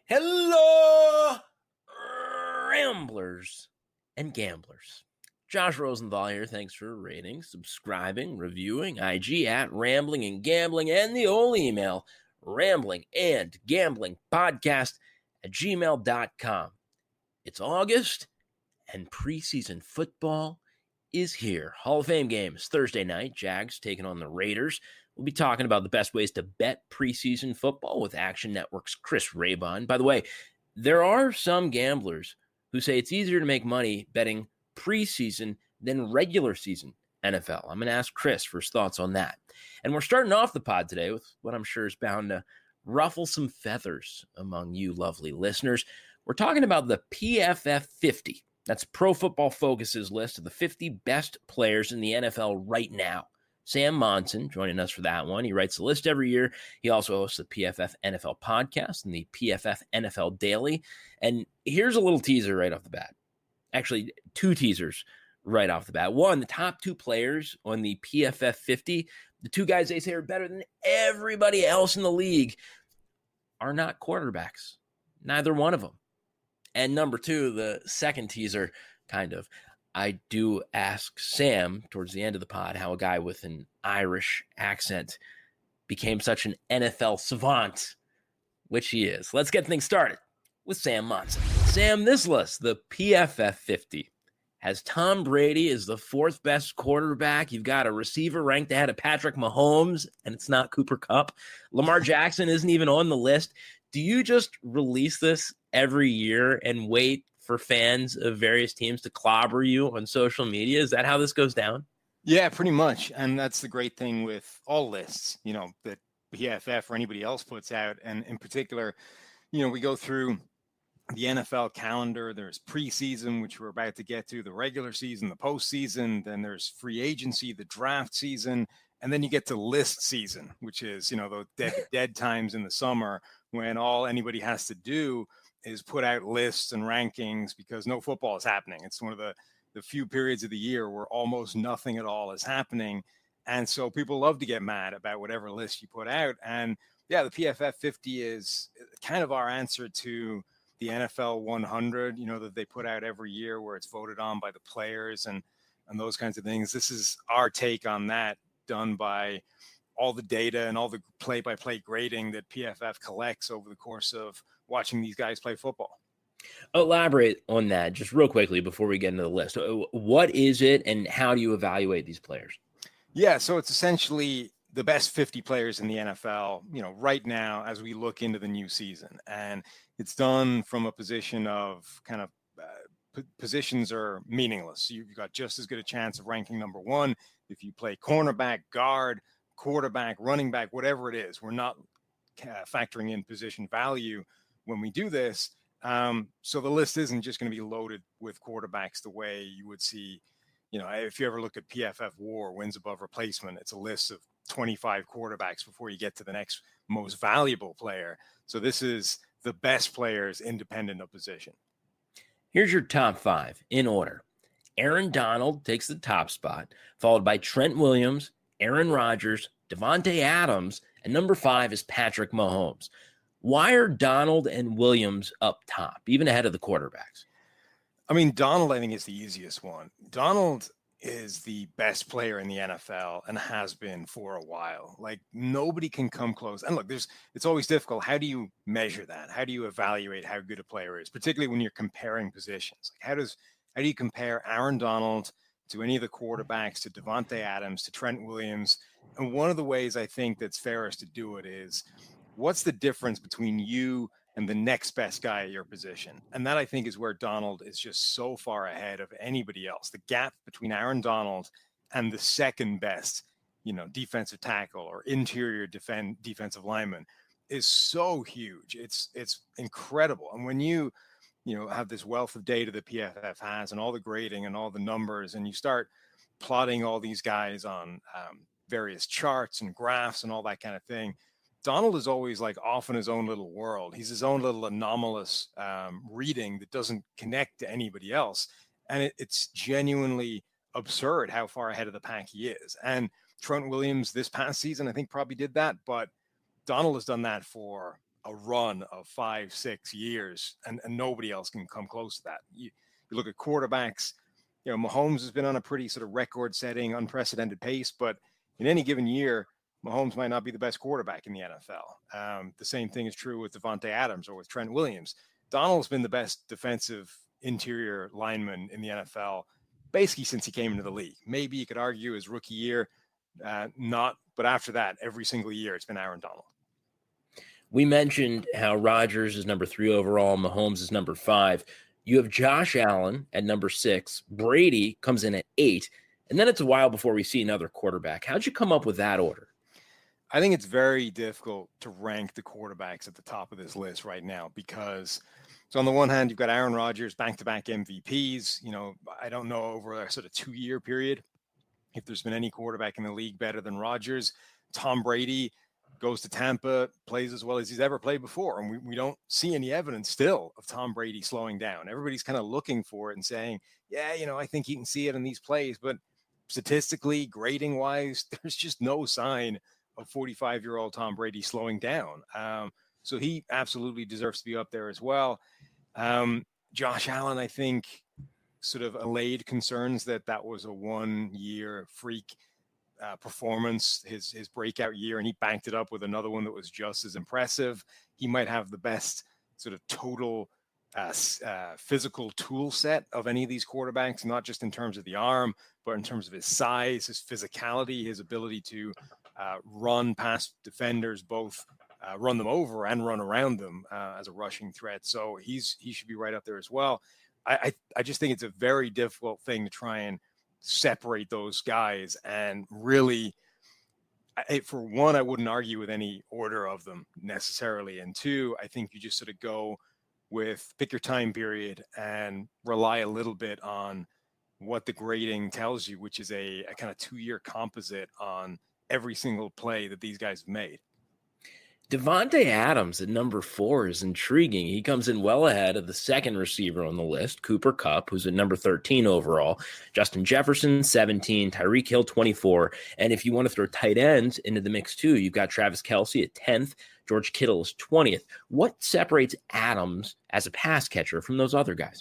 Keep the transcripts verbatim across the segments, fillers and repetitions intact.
Hello, Ramblers and Gamblers. Josh Rosenthal here. Thanks for rating, subscribing, reviewing. I G at Rambling and Gambling, and the old email, rambling and gambling podcast at gmail dot com. It's August, and preseason football is here. Hall of Fame games Thursday night. Jags taking on the Raiders. We'll be talking about the best ways to bet preseason football with Action Network's Chris Raybon. By the way, there are some gamblers who say it's easier to make money betting preseason than regular season N F L. I'm going to ask Chris for his thoughts on that. And we're starting off the pod today with what I'm sure is bound to ruffle some feathers among you lovely listeners. We're talking about the P F F fifty. That's Pro Football Focus's list of the fifty best players in the N F L right now. Sam Monson joining us for that one. He writes the list every year. He also hosts the P F F N F L podcast and the P F F N F L Daily. And here's a little teaser right off the bat. Actually, two teasers right off the bat. One, the top two players on the P F F fifty, the two guys they say are better than everybody else in the league, are not quarterbacks. Neither one of them. And number two, the second teaser, kind of, I do ask Sam towards the end of the pod how a guy with an Irish accent became such an N F L savant, which he is. Let's get things started with Sam Monson. Sam, this list, the P F F fifty, has Tom Brady as the fourth best quarterback. You've got a receiver ranked ahead of Patrick Mahomes, and it's not Cooper Kupp. Lamar Jackson isn't even on the list. Do you just release this every year and wait for fans of various teams to clobber you on social media? Is that how this goes down? Yeah, pretty much. And that's the great thing with all lists, you know, that P F F or anybody else puts out. And in particular, you know, we go through the N F L calendar. There's preseason, which we're about to get to, the regular season, the postseason. Then there's free agency, the draft season. And then you get to list season, which is, you know, the dead, dead times in the summer when all anybody has to do is put out lists and rankings because no football is happening. It's one of the, the few periods of the year where almost nothing at all is happening. And so people love to get mad about whatever list you put out. And yeah, the P F F fifty is kind of our answer to the N F L one hundred, you know, that they put out every year where it's voted on by the players and, and those kinds of things. This is our take on that, done by all the data and all the play-by-play grading that P F F collects over the course of watching these guys play football. Elaborate on that just real quickly before we get into the list. What is it and how do you evaluate these players? Yeah, so it's essentially the best fifty players in the N F L, you know, right now as we look into the new season. And it's done from a position of kind of uh, p- positions are meaningless. You've got just as good a chance of ranking number one if you play cornerback, guard, quarterback, running back, whatever it is. We're not uh, factoring in position value when we do this. Um, so the list isn't just going to be loaded with quarterbacks the way you would see, you know, if you ever look at P F F WAR, wins above replacement, it's a list of twenty-five quarterbacks before you get to the next most valuable player. So this is the best players independent of position. Here's your top five in order. Aaron Donald takes the top spot, followed by Trent Williams, Aaron Rodgers, Devontae Adams, and number five is Patrick Mahomes. Why are Donald and Williams up top, even ahead of the quarterbacks? I mean, Donald, I think, is the easiest one. Donald is the best player in the N F L and has been for a while. Like, nobody can come close. And look, there's it's always difficult. How do you measure that? How do you evaluate how good a player is, particularly when you're comparing positions? Like, how does how do you compare Aaron Donald to any of the quarterbacks, to Devontae Adams, to Trent Williams? And one of the ways I think that's fairest to do it is, what's the difference between you and the next best guy at your position? And that, I think, is where Donald is just so far ahead of anybody else. The gap between Aaron Donald and the second best, you know, defensive tackle or interior defend defensive lineman is so huge. It's, it's incredible. And when you, you know, have this wealth of data that P F F has and all the grading and all the numbers, and you start plotting all these guys on um, various charts and graphs and all that kind of thing, Donald is always like off in his own little world. He's his own little anomalous um, reading that doesn't connect to anybody else. And it, it's genuinely absurd how far ahead of the pack he is. And Trent Williams this past season, I think, probably did that. But Donald has done that for a run of five, six years, and, and nobody else can come close to that. You, you look at quarterbacks, you know, Mahomes has been on a pretty sort of record-setting, unprecedented pace, but in any given year, Mahomes might not be the best quarterback in the N F L. Um, the same thing is true with Davante Adams or with Trent Williams. Donald's been the best defensive interior lineman in the N F L basically since he came into the league. Maybe you could argue his rookie year, uh, not, but after that, every single year it's been Aaron Donald. We mentioned how Rodgers is number three overall, Mahomes is number five. You have Josh Allen at number six. Brady comes in at eight. And then it's a while before we see another quarterback. How'd you come up with that order? I think it's very difficult to rank the quarterbacks at the top of this list right now because, so on the one hand, you've got Aaron Rodgers, back-to-back M V Ps. You know, I don't know over a sort of two-year period if there's been any quarterback in the league better than Rodgers. Tom Brady goes to Tampa, plays as well as he's ever played before, and we, we don't see any evidence still of Tom Brady slowing down. Everybody's kind of looking for it and saying, yeah, you know, I think you can see it in these plays, but statistically, grading-wise, there's just no sign of forty-five-year-old Tom Brady slowing down. Um, so he absolutely deserves to be up there as well. Um, Josh Allen, I think, sort of allayed concerns that that was a one-year freak uh, performance, his his breakout year, and he banked it up with another one that was just as impressive. He might have the best sort of total uh, uh, physical tool set of any of these quarterbacks, not just in terms of the arm, but in terms of his size, his physicality, his ability to Uh, run past defenders, both uh, run them over and run around them uh, as a rushing threat. So he's he should be right up there as well. I, I I just think it's a very difficult thing to try and separate those guys. And really, I, for one, I wouldn't argue with any order of them necessarily. And two, I think you just sort of go with pick your time period and rely a little bit on what the grading tells you, which is a, a kind of two-year composite on every single play that these guys have made. Davante Adams at number four is intriguing. He comes in well ahead of the second receiver on the list, Cooper Kupp, who's at number thirteen overall, Justin Jefferson, seventeen, Tyreek Hill, twenty-four. And if you want to throw tight ends into the mix too, you've got Travis Kelce at tenth, George Kittle is twentieth. What separates Adams as a pass catcher from those other guys?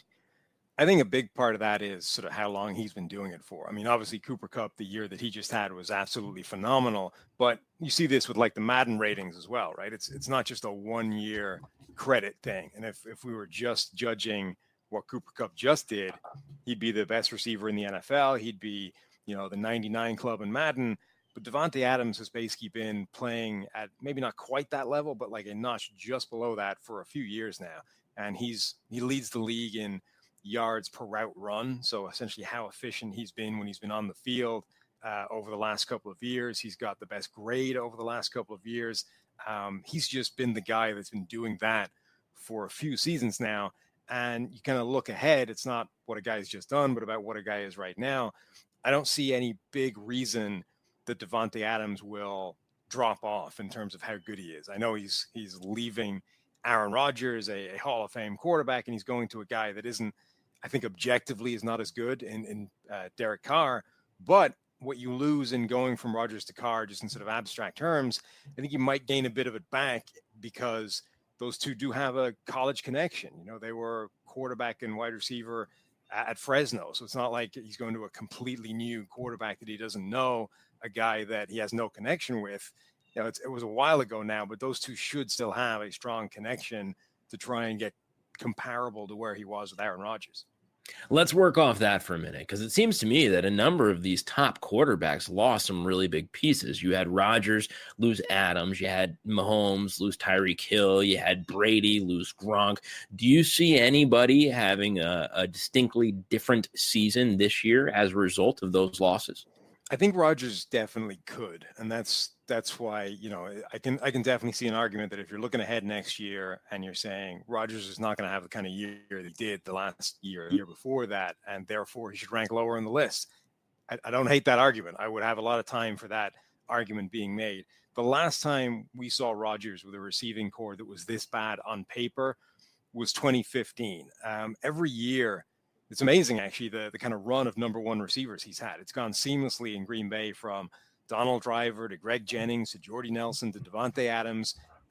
I think a big part of that is sort of how long he's been doing it for. I mean, obviously Cooper Kupp, the year that he just had was absolutely phenomenal, but you see this with like the Madden ratings as well, right? It's it's not just a one year credit thing. And if, if we were just judging what Cooper Kupp just did, he'd be the best receiver in the N F L. He'd be, you know, the ninety-nine club in Madden. But Davante Adams has basically been playing at maybe not quite that level, but like a notch just below that for a few years now. And he's he leads the league in yards per route run. So essentially how efficient he's been when he's been on the field uh, over the last couple of years. He's got the best grade over the last couple of years. Um, he's just been the guy that's been doing that for a few seasons now. And you kind of look ahead. It's not what a guy's just done, but about what a guy is right now. I don't see any big reason that Davante Adams will drop off in terms of how good he is. I know he's, he's leaving Aaron Rodgers, a, a Hall of Fame quarterback, and he's going to a guy that isn't, I think objectively is not as good in, in uh, Derek Carr, but what you lose in going from Rodgers to Carr, just in sort of abstract terms, I think you might gain a bit of it back because those two do have a college connection. You know, they were quarterback and wide receiver at Fresno. So it's not like he's going to a completely new quarterback that he doesn't know, a guy that he has no connection with. You know, it's, it was a while ago now, but those two should still have a strong connection to try and get comparable to where he was with Aaron Rodgers. Let's work off that for a minute, because it seems to me that a number of these top quarterbacks lost some really big pieces. You had Rodgers lose Adams, you had Mahomes lose Tyreek Hill, you had Brady lose Gronk. Do you see anybody having a, a distinctly different season this year as a result of those losses? I think Rodgers definitely could, and that's that's why, you know, I can I can definitely see an argument that if you're looking ahead next year and you're saying Rodgers is not going to have the kind of year that he did the last year, the year before that, and therefore he should rank lower on the list. I, I don't hate that argument. I would have a lot of time for that argument being made. The last time we saw Rodgers with a receiving core that was this bad on paper was twenty fifteen. Um, every year, it's amazing, actually, the, the kind of run of number one receivers he's had. It's gone seamlessly in Green Bay from Donald Driver to Greg Jennings to Jordy Nelson to Davante Adams.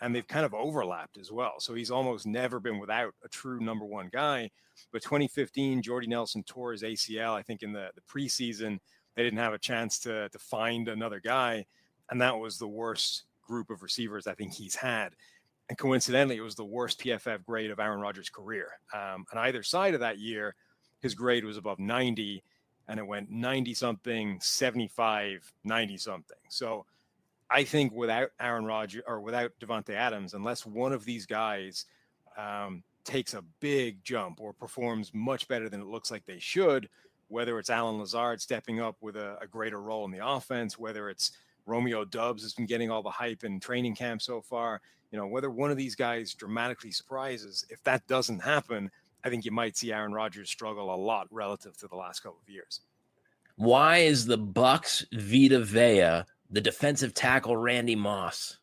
and they've kind of overlapped as well. So he's almost never been without a true number one guy. But twenty fifteen, Jordy Nelson tore his A C L. I think in the, the preseason, they didn't have a chance to, to find another guy. And that was the worst group of receivers I think he's had. And coincidentally, it was the worst P F F grade of Aaron Rodgers' career. Um, on either side of that year, his grade was above ninety, and it went ninety-something, seventy-five, ninety-something. So I think without Aaron Rodgers or without Davante Adams, unless one of these guys um, takes a big jump or performs much better than it looks like they should, whether it's Alan Lazard stepping up with a, a greater role in the offense, whether it's Romeo Doubs has been getting all the hype in training camp so far, you know, whether one of these guys dramatically surprises, if that doesn't happen, I think you might see Aaron Rodgers struggle a lot relative to the last couple of years. Why is the Bucs Vita Vea the defensive tackle Randy Moss?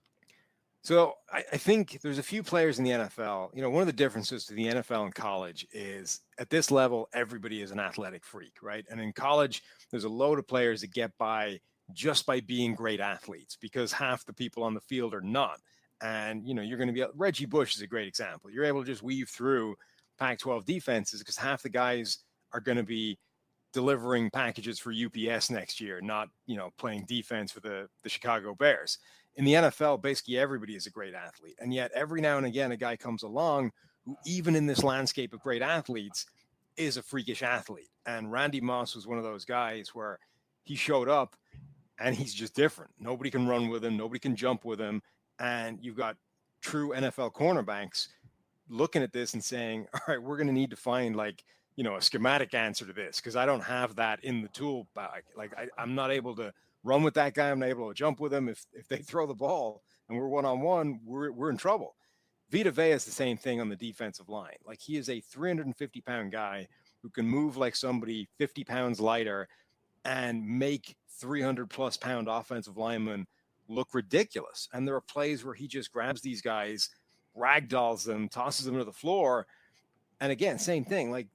So I, I think there's a few players in the N F L. You know, one of the differences to the N F L and college is at this level, everybody is an athletic freak, right? And in college, there's a load of players that get by just by being great athletes because half the people on the field are not. And, you know, you're going to be, Reggie Bush is a great example. You're able to just weave through Pac twelve defenses because half the guys are going to be delivering packages for U P S next year, not, you know, playing defense for the, the Chicago Bears. In the N F L, basically everybody is a great athlete. And yet every now and again, a guy comes along who, even in this landscape of great athletes, is a freakish athlete. And Randy Moss was one of those guys where he showed up and he's just different. Nobody can run with him. Nobody can jump with him. And you've got true N F L cornerbacks looking at this and saying, all right, we're going to need to find like, you know, a schematic answer to this because I don't have that in the tool bag. Like I, I'm not able to run with that guy. I'm not able to jump with him. If if they throw the ball and we're one-on-one, we're, we're in trouble. Vita Vea is the same thing on the defensive line. Like he is a three hundred fifty pound guy who can move like somebody fifty pounds lighter and make three hundred plus pound offensive linemen look ridiculous. And there are plays where he just grabs these guys, ragdolls them, tosses them to the floor. And again, same thing, like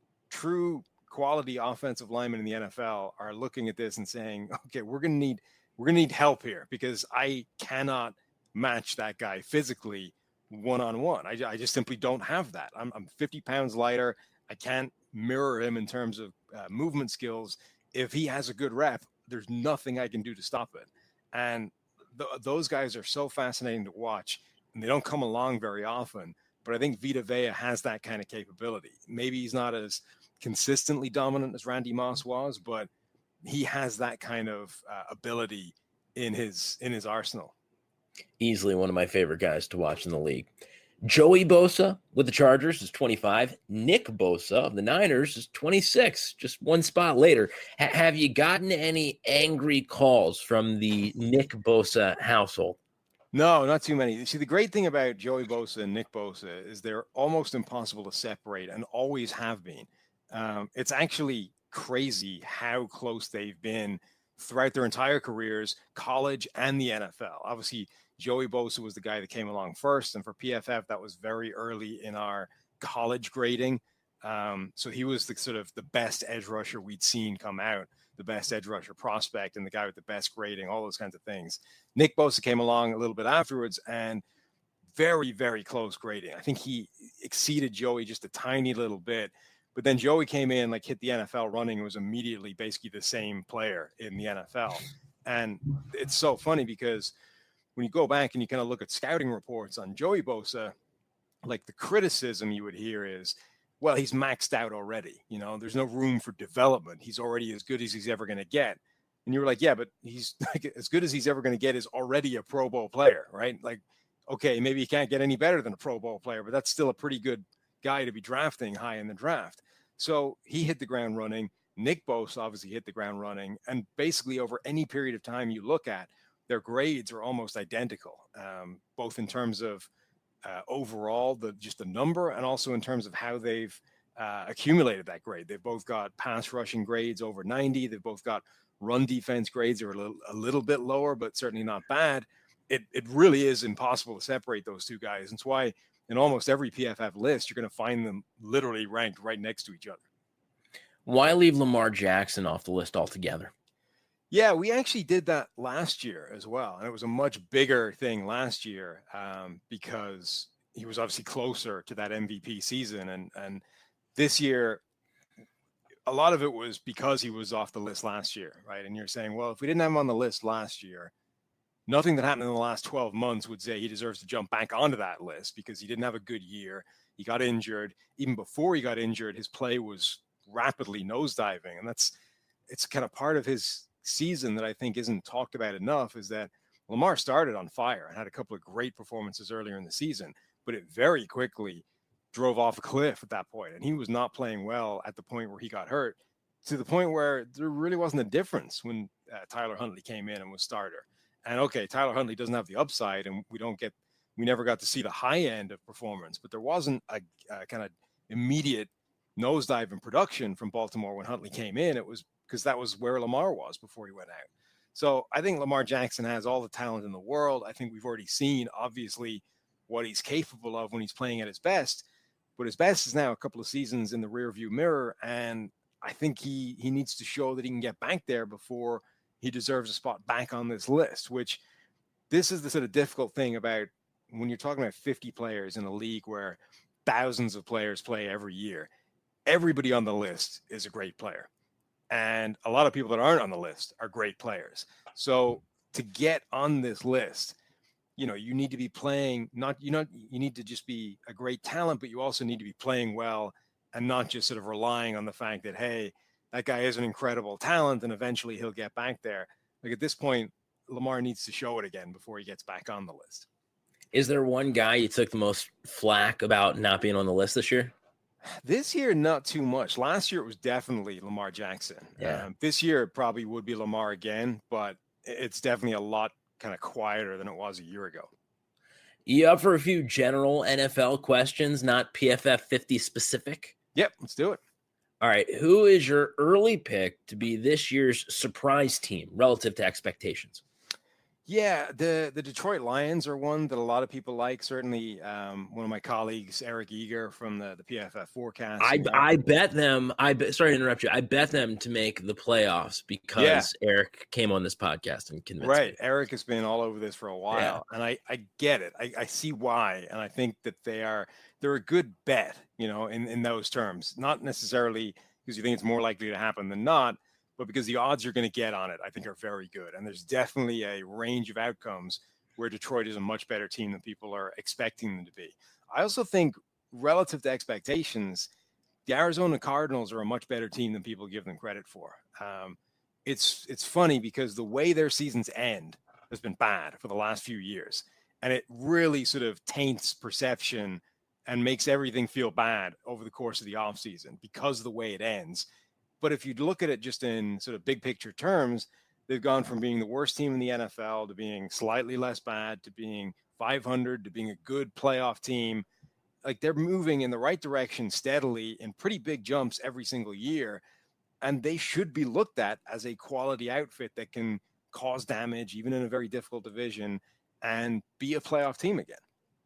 true quality offensive linemen in the N F L are looking at this and saying, okay, we're going to need, we're going to need help here because I cannot match that guy physically one-on-one. I, I just simply don't have that. I'm, I'm fifty pounds lighter. I can't mirror him in terms of uh, movement skills. If he has a good rep, there's nothing I can do to stop it. And th- those guys are so fascinating to watch, and they don't come along very often. But I think Vita Vea has that kind of capability. Maybe he's not as consistently dominant as Randy Moss was, but he has that kind of uh, ability in his in his arsenal. Easily one of my favorite guys to watch in the league. Joey Bosa with the Chargers is twenty-five. Nick Bosa of the Niners is twenty-six, just one spot later. H- have you gotten any angry calls from the Nick Bosa household? No, not too many. See, the great thing about Joey Bosa and Nick Bosa is they're almost impossible to separate and always have been. Um, it's actually crazy how close they've been throughout their entire careers, college and the N F L. Obviously, Joey Bosa was the guy that came along first. And for P F F, that was very early in our college grading. Um, so he was the sort of the best edge rusher we'd seen come out, the best edge rusher prospect and the guy with the best grading, all those kinds of things. Nick Bosa came along a little bit afterwards and very, very close grading. I think he exceeded Joey just a tiny little bit. But then Joey came in, like hit the N F L running and was immediately basically the same player in the N F L. And it's so funny because when you go back and you kind of look at scouting reports on Joey Bosa, like the criticism you would hear is, well, he's maxed out already. You know, there's no room for development. He's already as good as he's ever going to get. And you were like, yeah, but he's like, as good as he's ever going to get is already a Pro Bowl player, right? Like, okay, maybe he can't get any better than a Pro Bowl player, but that's still a pretty good guy to be drafting high in the draft. So he hit the ground running. Nick Bosa obviously hit the ground running. And basically over any period of time you look at, their grades are almost identical, um, both in terms of uh, overall, the just the number, and also in terms of how they've uh, accumulated that grade. They've both got pass rushing grades over ninety. They've both got run defense grades that are a little, a little bit lower, but certainly not bad. It it really is impossible to separate those two guys. And it's why in almost every P F F list, you're going to find them literally ranked right next to each other. Why leave Lamar Jackson off the list altogether? Yeah, we actually did that last year as well. And it was a much bigger thing last year um, because he was obviously closer to that M V P season. And, and this year, a lot of it was because he was off the list last year, right? And you're saying, well, if we didn't have him on the list last year, nothing that happened in the last twelve months would say he deserves to jump back onto that list because he didn't have a good year. He got injured. Even before he got injured, his play was rapidly nosediving. And that's, it's kind of part of his season that I think isn't talked about enough, is that Lamar started on fire and had a couple of great performances earlier in the season, but it very quickly drove off a cliff at that point. And he was not playing well at the point where he got hurt, to the point where there really wasn't a difference when uh, Tyler Huntley came in and was starter. And okay, Tyler Huntley doesn't have the upside, and we don't get, we never got to see the high end of performance, but there wasn't a, a kind of immediate nosedive in production from Baltimore when Huntley came in. It was because that was where Lamar was before he went out. So I think Lamar Jackson has all the talent in the world. I think we've already seen, obviously, what he's capable of when he's playing at his best, but his best is now a couple of seasons in the rearview mirror. And I think he, he needs to show that he can get back there before he deserves a spot back on this list, which this is the sort of difficult thing about when you're talking about fifty players in a league where thousands of players play every year. Everybody on the list is a great player. And a lot of people that aren't on the list are great players. So to get on this list, you know, you need to be playing, not, you know, you need to just be a great talent, but you also need to be playing well and not just sort of relying on the fact that, hey, that guy is an incredible talent and eventually he'll get back there. Like at this point, Lamar needs to show it again before he gets back on the list. Is there one guy you took the most flack about not being on the list this year? This year, not too much. Last year, it was definitely Lamar Jackson. Yeah. Um, this year, it probably would be Lamar again, but it's definitely a lot kind of quieter than it was a year ago. You up for a few general N F L questions, not P F F fifty specific? Yep, let's do it. All right. Who is your early pick to be this year's surprise team relative to expectations? Yeah, the, the Detroit Lions are one that a lot of people like. Certainly, um, one of my colleagues, Eric Eager from the, the P F F forecast. I, I bet them. I bet, sorry to interrupt you. I bet them to make the playoffs because yeah. Eric came on this podcast and convinced right. me. Eric has been all over this for a while, yeah. and I, I get it. I, I see why, and I think that they are they're a good bet. You know, in, in those terms, not necessarily because you think it's more likely to happen than not, but because the odds you're going to get on it, I think, are very good. And there's definitely a range of outcomes where Detroit is a much better team than people are expecting them to be. I also think relative to expectations, the Arizona Cardinals are a much better team than people give them credit for. Um, it's it's funny because the way their seasons end has been bad for the last few years. And it really sort of taints perception and makes everything feel bad over the course of the offseason because of the way it ends. But if you look at it just in sort of big picture terms, they've gone from being the worst team in the N F L to being slightly less bad to being five hundred to being a good playoff team. Like they're moving in the right direction steadily in pretty big jumps every single year. And they should be looked at as a quality outfit that can cause damage, even in a very difficult division, and be a playoff team again.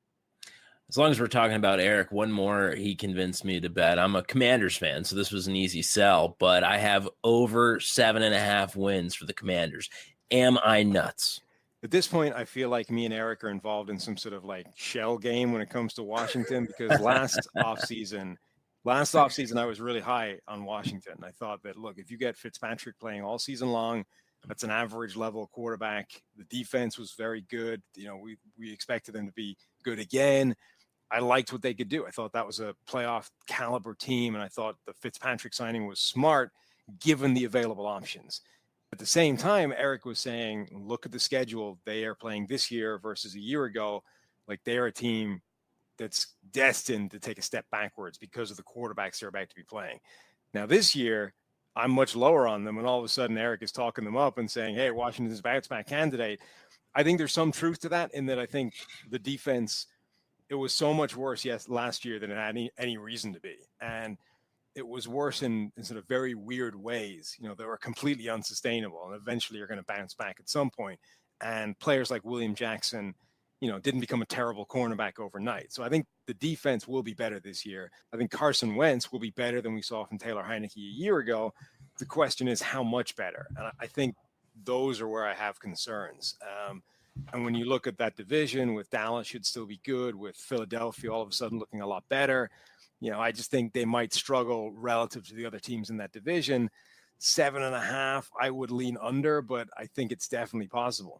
As long as we're talking about Eric, one more he convinced me to bet. I'm a Commanders fan, so this was an easy sell, but I have over seven and a half wins for the Commanders. Am I nuts? At this point, I feel like me and Eric are involved in some sort of like shell game when it comes to Washington, because last offseason, last offseason, I was really high on Washington. I thought that, look, if you get Fitzpatrick playing all season long, that's an average level quarterback. The defense was very good. You know, we, we expected them to be good again. I liked what they could do. I thought that was a playoff caliber team, and I thought the Fitzpatrick signing was smart given the available options. At the same time, Eric was saying, look at the schedule they are playing this year versus a year ago. Like they're a team that's destined to take a step backwards because of the quarterbacks they're about to be playing. Now this year, I'm much lower on them, and all of a sudden Eric is talking them up and saying, hey, Washington's a bounce-back candidate. I think there's some truth to that, in that I think the defense – it was so much worse yes last year than it had any, any reason to be. And it was worse in, in sort of very weird ways, you know, that were completely unsustainable, and eventually you're going to bounce back at some point. And players like William Jackson, you know, didn't become a terrible cornerback overnight. So I think the defense will be better this year. I think Carson Wentz will be better than we saw from Taylor Heineke a year ago. The question is how much better. And I think those are where I have concerns. Um, and when you look at that division with Dallas should still be good, with Philadelphia all of a sudden looking a lot better, you know, I just think they might struggle relative to the other teams in that division. Seven and a half, I would lean under, but I think it's definitely possible.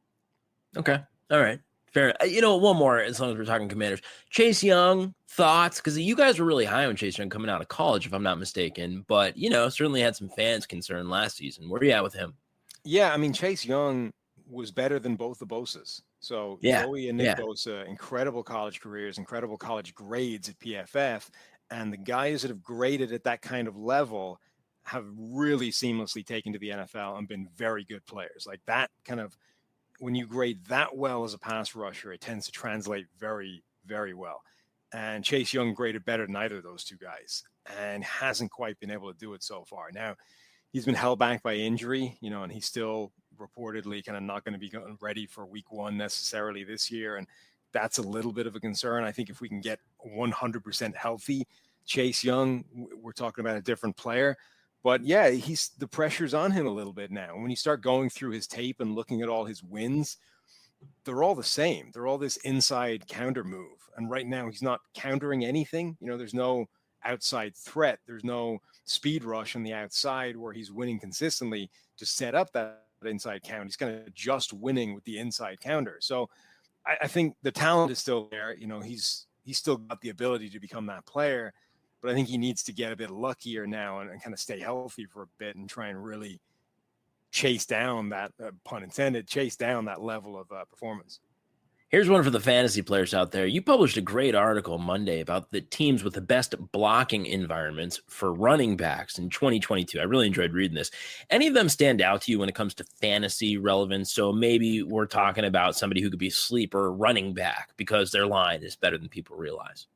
Okay. All right. Fair. You know, one more, as long as we're talking Commanders. Chase Young, thoughts? Because you guys were really high on Chase Young coming out of college, if I'm not mistaken. But, you know, certainly had some fans concerned last season. Where are you at with him? Yeah, I mean, Chase Young was better than both the Bosas. So yeah. Joey and Nick yeah. Bosa, incredible college careers, incredible college grades at P F F. And the guys that have graded at that kind of level have really seamlessly taken to the N F L and been very good players. Like that kind of, when you grade that well as a pass rusher, it tends to translate very, very well. And Chase Young graded better than either of those two guys and hasn't quite been able to do it so far. Now, he's been held back by injury, you know, and he's still reportedly kind of not going to be ready for week one necessarily this year. And that's a little bit of a concern. I think if we can get one hundred percent healthy Chase Young, we're talking about a different player. But yeah, he's the pressure's on him a little bit now. When you start going through his tape and looking at all his wins, they're all the same. They're all this inside counter move. And right now he's not countering anything. You know, there's no outside threat. There's no speed rush on the outside where he's winning consistently to set up that inside count. He's kind of just winning with the inside counter. So I, I think the talent is still there. You know, he's he's still got the ability to become that player, but I think he needs to get a bit luckier now and, and kind of stay healthy for a bit and try and really chase down that, uh, pun intended, chase down that level of uh, performance. Here's one for the fantasy players out there. You published a great article Monday about the teams with the best blocking environments for running backs in twenty twenty-two. I really enjoyed reading this. Any of them stand out to you when it comes to fantasy relevance? So maybe we're talking about somebody who could be a sleeper running back because their line is better than people realize.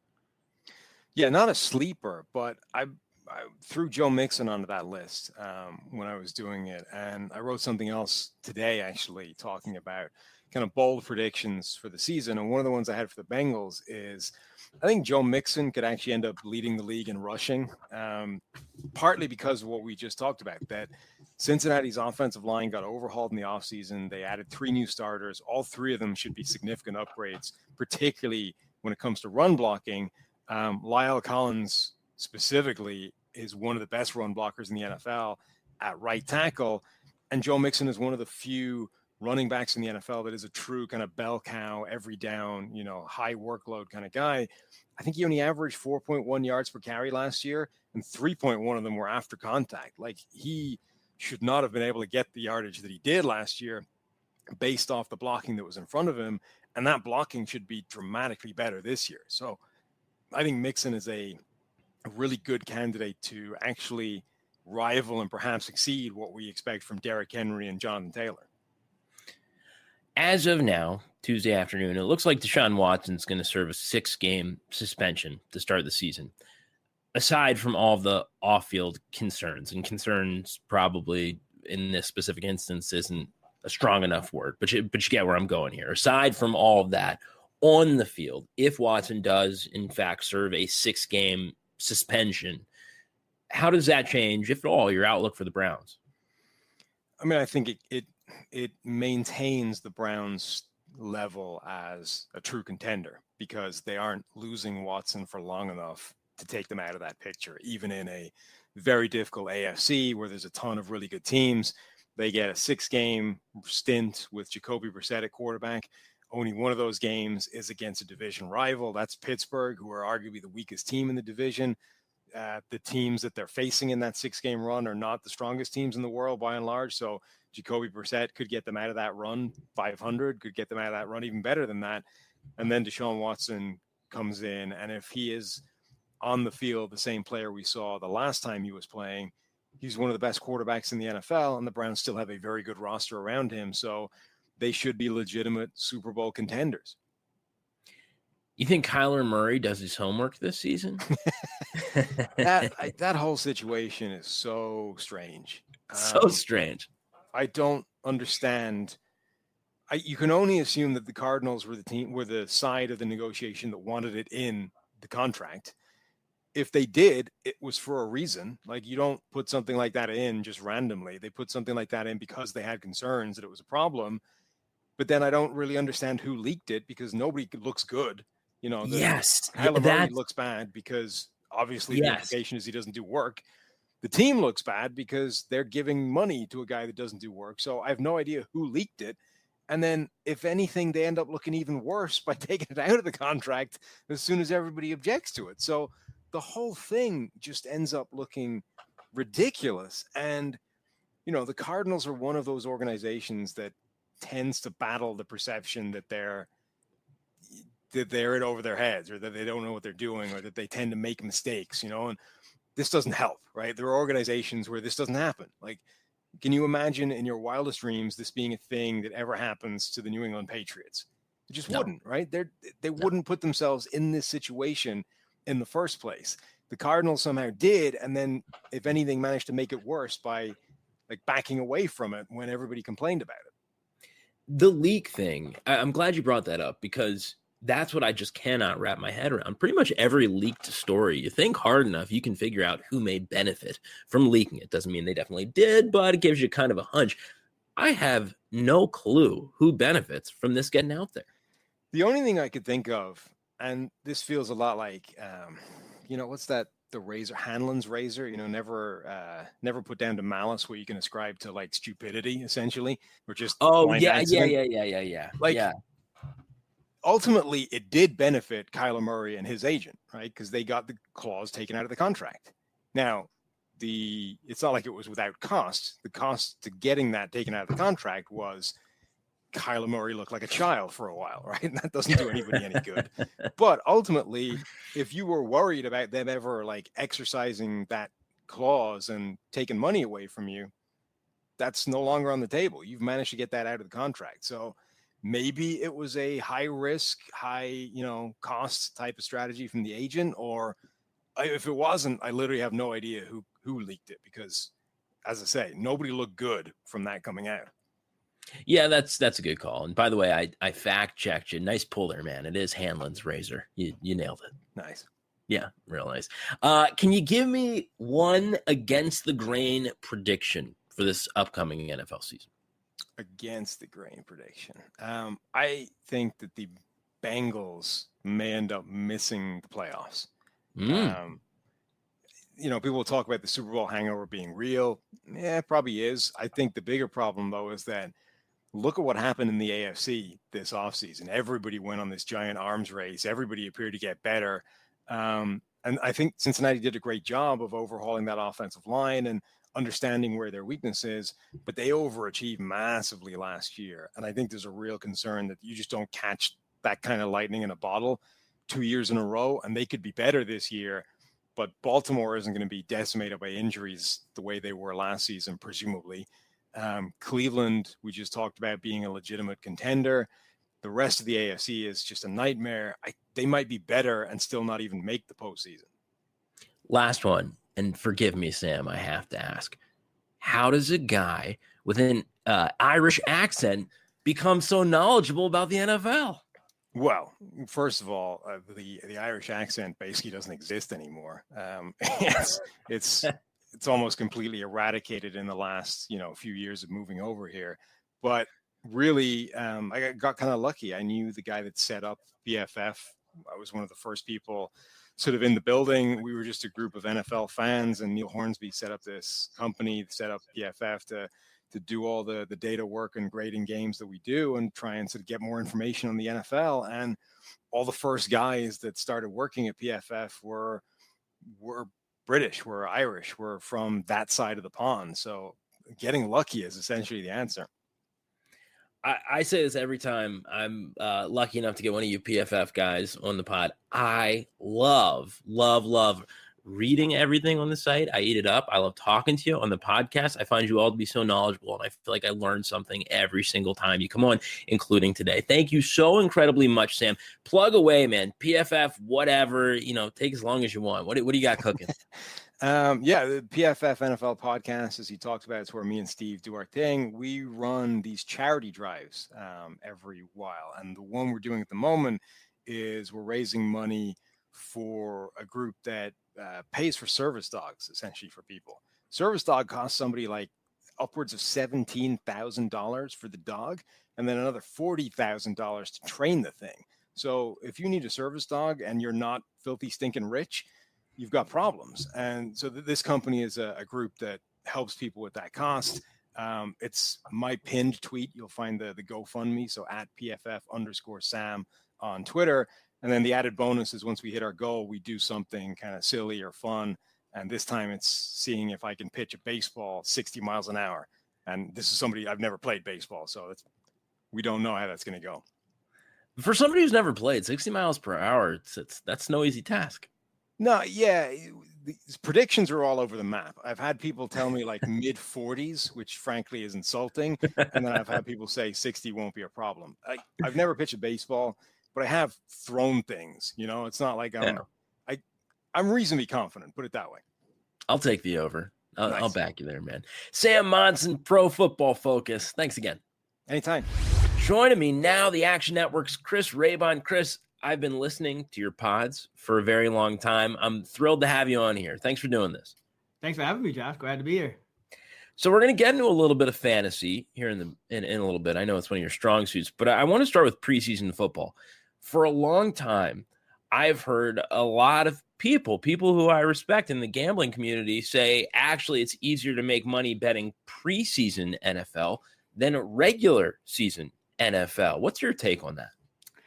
Yeah, not a sleeper, but I, I threw Joe Mixon onto that list um, when I was doing it. And I wrote something else today, actually, talking about kind of bold predictions for the season. And one of the ones I had for the Bengals is I think Joe Mixon could actually end up leading the league in rushing, um, partly because of what we just talked about, that Cincinnati's offensive line got overhauled in the offseason. They added three new starters. All three of them should be significant upgrades, particularly when it comes to run blocking. Um, Lyle Collins specifically is one of the best run blockers in the N F L at right tackle. And Joe Mixon is one of the few running backs in the N F L that is a true kind of bell cow, every down, you know, high workload kind of guy. I think he only averaged four point one yards per carry last year, and three point one of them were after contact. Like, he should not have been able to get the yardage that he did last year based off the blocking that was in front of him. And that blocking should be dramatically better this year. So I think Mixon is a, a really good candidate to actually rival and perhaps exceed what we expect from Derrick Henry and Jonathan Taylor. As of now, Tuesday afternoon, it looks like Deshaun Watson's going to serve a six-game suspension to start the season. Aside from all of the off-field concerns, and concerns probably in this specific instance isn't a strong enough word, but you, but you get where I'm going here. Aside from all of that, on the field, if Watson does, in fact, serve a six-game suspension, how does that change, if at all, your outlook for the Browns? I mean, I think it it, it maintains the Browns' level as a true contender because they aren't losing Watson for long enough to take them out of that picture, even in a very difficult A F C where there's a ton of really good teams. They get a six-game stint with Jacoby Brissett at quarterback. Only one of those games is against a division rival. That's Pittsburgh, who are arguably the weakest team in the division. Uh, the teams that they're facing in that six-game run are not the strongest teams in the world by and large. So Jacoby Brissett could get them out of that run five hundred, could get them out of that run even better than that. And then Deshaun Watson comes in, and if he is on the field the same player we saw the last time he was playing, he's one of the best quarterbacks in the N F L, and the Browns still have a very good roster around him. So they should be legitimate Super Bowl contenders. You think Kyler Murray does his homework this season? that I, that whole situation is so strange. So um, strange. I don't understand. I, you can only assume that the Cardinals were the team, were the side of the negotiation that wanted it in the contract. if they did, it was for a reason. Like, you don't put something like that in just randomly. They put something like that in because they had concerns that it was a problem. But then I don't really understand who leaked it, because nobody looks good. You know, the, Yes, Kyler Murray that's looks bad because obviously the yes. implication is he doesn't do work. The team looks bad because they're giving money to a guy that doesn't do work. So I have no idea who leaked it. And then, if anything, they end up looking even worse by taking it out of the contract as soon as everybody objects to it. So the whole thing just ends up looking ridiculous. And, you know, the Cardinals are one of those organizations that tends to battle the perception that they're that they're in over their heads, or that they don't know what they're doing, or that they tend to make mistakes, you know, and this doesn't help, right? There are organizations where this doesn't happen. Like, can you imagine in your wildest dreams this being a thing that ever happens to the New England Patriots? It just No. wouldn't, right? They're, they No. wouldn't put themselves in this situation in the first place. The Cardinals somehow did, and then, if anything, managed to make it worse by like backing away from it when everybody complained about it. The leak thing, I- I'm glad you brought that up, because that's what I just cannot wrap my head around. Pretty much every leaked story, you think hard enough, you can figure out who may benefit from leaking it. Doesn't mean they definitely did, but it gives you kind of a hunch. I have no clue who benefits from this getting out there. The only thing I could think of, and this feels a lot like, um, you know, what's that? The razor, Hanlon's razor, you know, never, uh, never put down to malice, what you can ascribe to like stupidity, essentially, or just oh yeah, accident. yeah, yeah, yeah, yeah, yeah. Like, yeah. ultimately, it did benefit Kyler Murray and his agent, right? Because they got the clause taken out of the contract. Now, the it's not like it was without cost. The cost to getting that taken out of the contract was Kyler Murray looked like a child for a while, right? And that doesn't do anybody any good. But ultimately, if you were worried about them ever like exercising that clause and taking money away from you, that's no longer on the table. You've managed to get that out of the contract. So maybe it was a high risk, high, you know, cost type of strategy from the agent, or if it wasn't, I literally have no idea who, who leaked it, because, as I say, nobody looked good from that coming out. Yeah, that's that's a good call. And by the way, I, I fact checked you. Nice pull there, man. It is Hanlon's razor. You you nailed it. Nice. Yeah, real nice. Uh, can you give me one against the grain prediction for this upcoming N F L season? Against the grain prediction. Um, I think that the Bengals may end up missing the playoffs. Mm. Um, you know, people will talk about the Super Bowl hangover being real. Yeah, it probably is. I think the bigger problem, though, is that look at what happened in the A F C this offseason. Everybody went on this giant arms race. Everybody appeared to get better. Um, and I think Cincinnati did a great job of overhauling that offensive line and understanding where their weakness is, but they overachieved massively last year. And I think there's a real concern that you just don't catch that kind of lightning in a bottle two years in a row, and they could be better this year. But Baltimore isn't going to be decimated by injuries the way they were last season, presumably. Um, Cleveland, we just talked about being a legitimate contender. The rest of the A F C is just a nightmare. I, they might be better and still not even make the postseason. Last one, and forgive me, Sam, I have to ask. How does a guy with an uh, Irish accent become so knowledgeable about the N F L? Well, first of all, uh, the the Irish accent basically doesn't exist anymore. Um, it's it's it's almost completely eradicated in the last you know few years of moving over here. But really, um, I got kind of lucky. I knew the guy that set up P F F. I was one of the first people sort of in the building. We were just a group of N F L fans, and Neil Hornsby set up this company, set up P F F to to do all the, the data work and grading games that we do and try and sort of get more information on the N F L. And all the first guys that started working at P F F were, were British, were Irish, were from that side of the pond. So getting lucky is essentially the answer. I, I say this every time I'm uh, lucky enough to get one of you P F F guys on the pod. I love, love, love reading everything on the site. I eat it up. I love talking to you on the podcast. I find you all to be so knowledgeable, and I feel like I learn something every single time you come on, including today. Thank you so incredibly much, Sam. Plug away, man. P F F, whatever, you know, take as long as you want. What, what do you got cooking? um, yeah, the P F F N F L podcast, as he talked about, it's where me and Steve do our thing. We run these charity drives um, every while, and the one we're doing at the moment is we're raising money for a group that uh, pays for service dogs, essentially, for people. Service dog costs somebody like upwards of seventeen thousand dollars for the dog, and then another forty thousand dollars to train the thing. So if you need a service dog and you're not filthy stinking rich, you've got problems. And so th- this company is a, a group that helps people with that cost. Um, it's my pinned tweet. You'll find the, the GoFundMe. So at P F F underscore Sam on Twitter. And then the added bonus is once we hit our goal, we do something kind of silly or fun. And this time it's seeing if I can pitch a baseball sixty miles an hour. And this is somebody, I've never played baseball, so it's, we don't know how that's going to go. For somebody who's never played, sixty miles per hour, it's, it's that's no easy task. No, yeah. These predictions are all over the map. I've had people tell me like mid forties, which frankly is insulting. And then I've had people say sixty won't be a problem. I, I've never pitched a baseball, but I have thrown things. You know, it's not like I'm, yeah. I, I'm reasonably confident, put it that way. I'll take the over. I'll, Nice. I'll back you there, man. Sam Monson, Pro Football Focus. Thanks again. Anytime. Joining me now, the Action Network's Chris Raybon. Chris, I've been listening to your pods for a very long time. I'm thrilled to have you on here. Thanks for doing this. Thanks for having me, Josh. Glad to be here. So we're going to get into a little bit of fantasy here in the in, in a little bit. I know it's one of your strong suits, but I want to start with preseason football. For a long time, I've heard a lot of people, people who I respect in the gambling community, say actually it's easier to make money betting preseason N F L than regular season N F L. What's your take on that?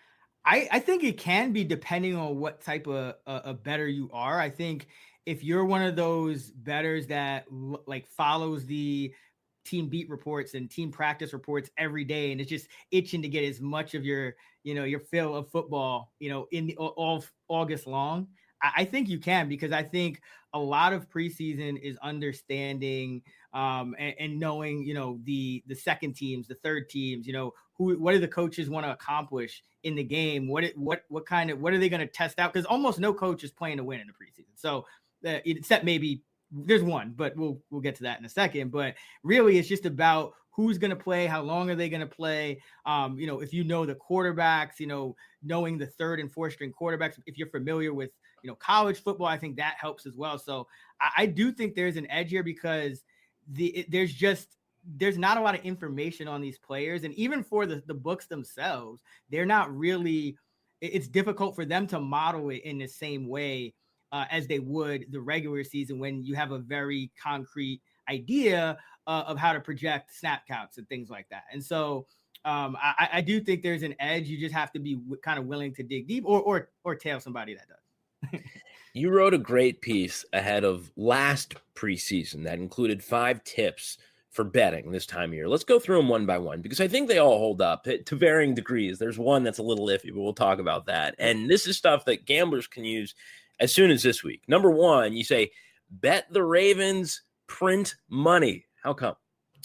I, I think it can be depending on what type of a, a bettor you are. I think if you're one of those bettors that like follows the team beat reports and team practice reports every day, and it's just itching to get as much of your, you know, your fill of football, you know, in the, all August long, I, I think you can, because I think a lot of preseason is understanding um, and, and knowing, you know, the the second teams, the third teams, you know, who, what do the coaches want to accomplish in the game? What, what, what kind of, what are they going to test out? Because almost no coach is playing to win in the preseason. So uh, except maybe there's one, but we'll, we'll get to that in a second. But really it's just about who's going to play, how long are they going to play? Um, you know, if you know the quarterbacks, you know, knowing the third and fourth string quarterbacks, if you're familiar with, you know, college football, I think that helps as well. So I, I do think there's an edge here because the, it, there's just, there's not a lot of information on these players. And even for the, the books themselves, they're not really, it's difficult for them to model it in the same way uh, as they would the regular season, when you have a very concrete idea uh, of how to project snap counts and things like that. And so um, I, I do think there's an edge. You just have to be w- kind of willing to dig deep or, or, or tail somebody that does. You wrote a great piece ahead of last preseason that included five tips for betting this time of year. Let's go through them one by one, because I think they all hold up to varying degrees. There's one that's a little iffy, but we'll talk about that. And this is stuff that gamblers can use as soon as this week. Number one, you say, bet the Ravens, print money. How come?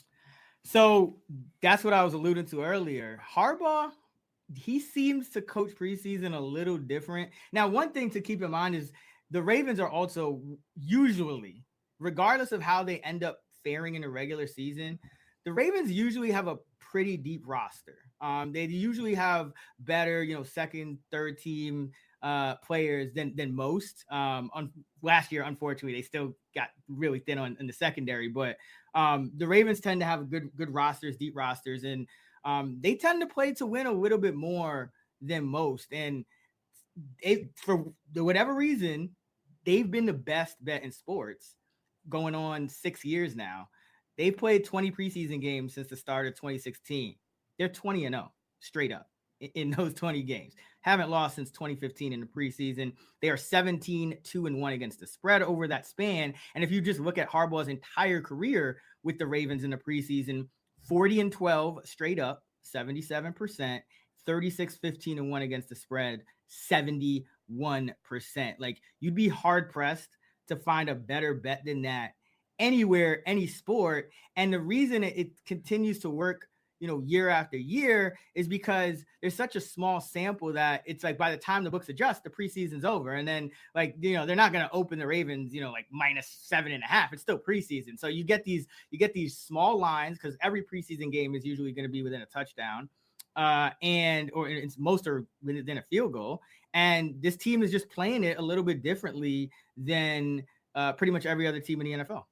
So that's what I was alluding to earlier. Harbaugh, he seems to coach preseason a little different. Now, one thing to keep in mind is the Ravens are also usually, regardless of how they end up faring in the regular season, the Ravens usually have a pretty deep roster. Um, they usually have better, you know, second, third team uh, players than than most. Um, on, last year, unfortunately, they still got really thin on in the secondary, but um, the Ravens tend to have good good rosters, deep rosters, and um, they tend to play to win a little bit more than most. And they, for whatever reason, they've been the best bet in sports going on six years now. They played twenty preseason games since the start of twenty sixteen. They're twenty and oh straight up in, in those twenty games. Haven't lost since twenty fifteen in the preseason. They are seventeen, two and one against the spread over that span. And if you just look at Harbaugh's entire career with the Ravens in the preseason, forty and twelve straight up, seventy-seven percent, thirty-six, fifteen and one against the spread, seventy-one percent. Like, you'd be hard pressed to find a better bet than that anywhere, any sport. And the reason it, it continues to work, you know, year after year is because there's such a small sample that it's like by the time the books adjust, the preseason's over. And then, like, you know, they're not going to open the Ravens, you know, like minus seven and a half. It's still preseason. So you get these, you get these small lines because every preseason game is usually going to be within a touchdown. Uh, and or it's most are within a field goal. And this team is just playing it a little bit differently than uh, pretty much every other team in the N F L.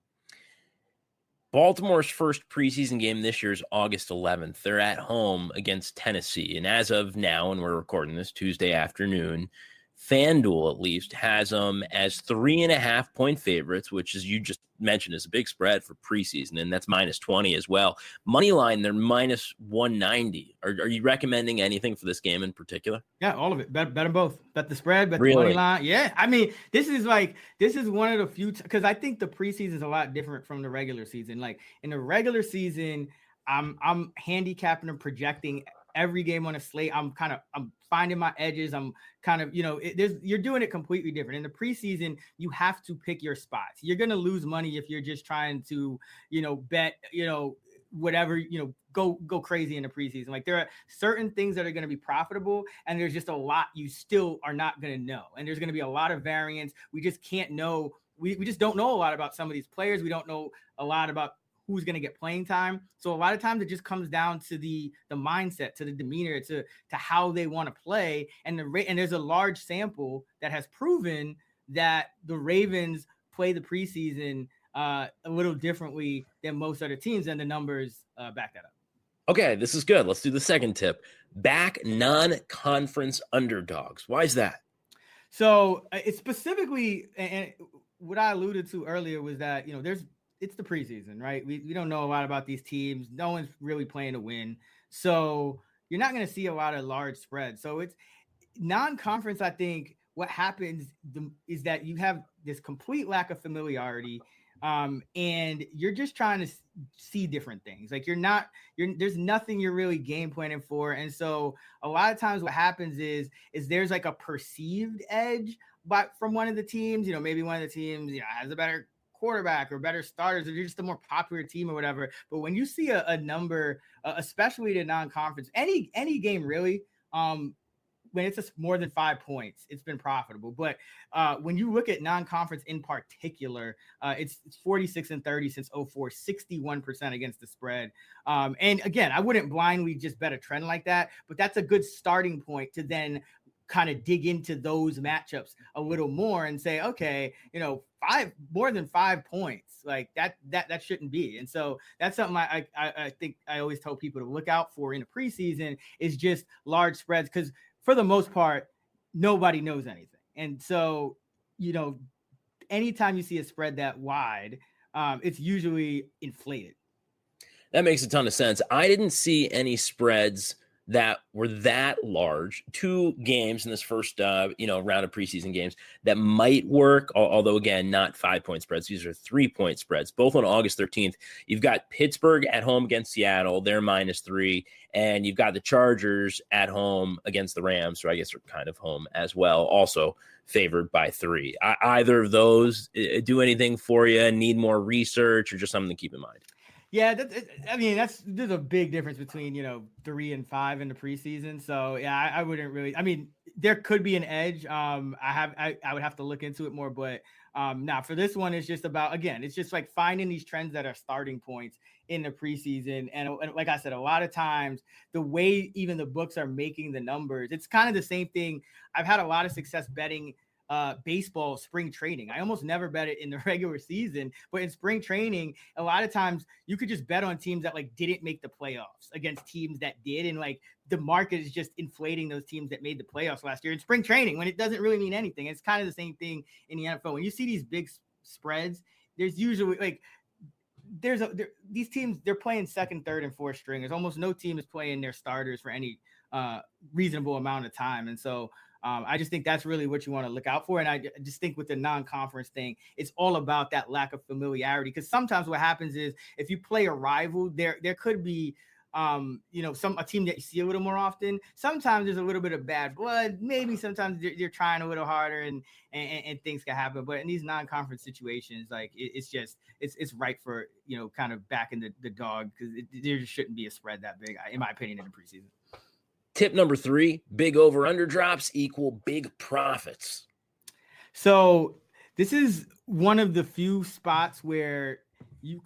Baltimore's first preseason game this year is August eleventh. They're at home against Tennessee. And as of now, and we're recording this Tuesday afternoon, FanDuel, at least, has them as three and a half point favorites, which, as you just mentioned, is a big spread for preseason, and that's minus twenty as well. Moneyline, they're minus one ninety. Are, are you recommending anything for this game in particular? Yeah, all of it. Bet, bet them both. Bet the spread, bet really? the money line. Yeah, I mean, this is like, this is one of the few, because t- I think the preseason is a lot different from the regular season. Like, in the regular season, I'm I'm handicapping and projecting every game on a slate. I'm kind of, I'm finding my edges. I'm kind of, you know, it, there's, you're doing it completely different. In the preseason, you have to pick your spots. You're going to lose money if you're just trying to, you know, bet, you know, whatever, you know, go, go crazy in the preseason. Like, there are certain things that are going to be profitable, and there's just a lot you still are not going to know. And there's going to be a lot of variance. We just can't know. We, we just don't know a lot about some of these players. We don't know a lot about who's going to get playing time. So a lot of times it just comes down to the the mindset, to the demeanor, to to how they want to play. And the and there's a large sample that has proven that the Ravens play the preseason uh, a little differently than most other teams, and the numbers uh, back that up. Okay, this is good. Let's do the second tip. Back non-conference underdogs. Why is that? So uh, it's specifically, and what I alluded to earlier was that, you know, there's it's the preseason, right? We we don't know a lot about these teams. No one's really playing to win. So you're not going to see a lot of large spreads. So it's non-conference. I think what happens is that you have this complete lack of familiarity. Um, and you're just trying to see different things. Like, you're not, you're, there's nothing you're really game planning for. And so a lot of times what happens is, is there's like a perceived edge, but from one of the teams, you know, maybe one of the teams, you know, has a better quarterback or better starters, or you're just a more popular team or whatever. But when you see a, a number, uh, especially to non-conference, any any game really, um, when it's a, more than five points, it's been profitable. But uh, when you look at non-conference in particular, uh, it's, it's forty-six and thirty since oh four, sixty-one percent against the spread. Um, and again, I wouldn't blindly just bet a trend like that, but that's a good starting point to then kind of dig into those matchups a little more and say, okay, you know, five more than five points, like that, that, that shouldn't be. And so that's something I, I, I think I always tell people to look out for in the preseason is just large spreads. Cause for the most part, nobody knows anything. And so, you know, anytime you see a spread that wide, um, it's usually inflated. That makes a ton of sense. I didn't see any spreads that were that large. Two games in this first, uh, you know, round of preseason games that might work. Although again, not five point spreads. These are three point spreads, both on August thirteenth. You've got Pittsburgh at home against Seattle. They're minus three. And you've got the Chargers at home against the Rams. So I guess they're kind of home as well. Also favored by three. I, either of those do anything for you? Need more research or just something to keep in mind? Yeah, that, I mean, that's there's a big difference between, you know, three and five in the preseason. So yeah, I, I wouldn't really. I mean, there could be an edge. Um, I have I, I would have to look into it more, but um, now for this one, it's just about again, it's just like finding these trends that are starting points in the preseason. And, and like I said, a lot of times the way even the books are making the numbers, it's kind of the same thing. I've had a lot of success betting Uh, baseball spring training. I almost never bet it in the regular season, but in spring training, a lot of times you could just bet on teams that like didn't make the playoffs against teams that did. And like the market is just inflating those teams that made the playoffs last year in spring training when it doesn't really mean anything. It's kind of the same thing in the N F L. When you see these big spreads, there's usually like, there's a, there, these teams, they're playing second, third, and fourth string. There's almost no team is playing their starters for any uh, reasonable amount of time. And so Um, I just think that's really what you want to look out for. And I just think with the non-conference thing, it's all about that lack of familiarity. Because sometimes what happens is if you play a rival, there there could be, um, you know, some a team that you see a little more often. Sometimes there's a little bit of bad blood. Maybe sometimes you're, you're trying a little harder and, and and things can happen. But in these non-conference situations, like it, it's just it's it's right for, you know, kind of backing the, the dog because there just shouldn't be a spread that big, in my opinion, in the preseason. Tip number three, big over-under drops equal big profits. So this is one of the few spots where you,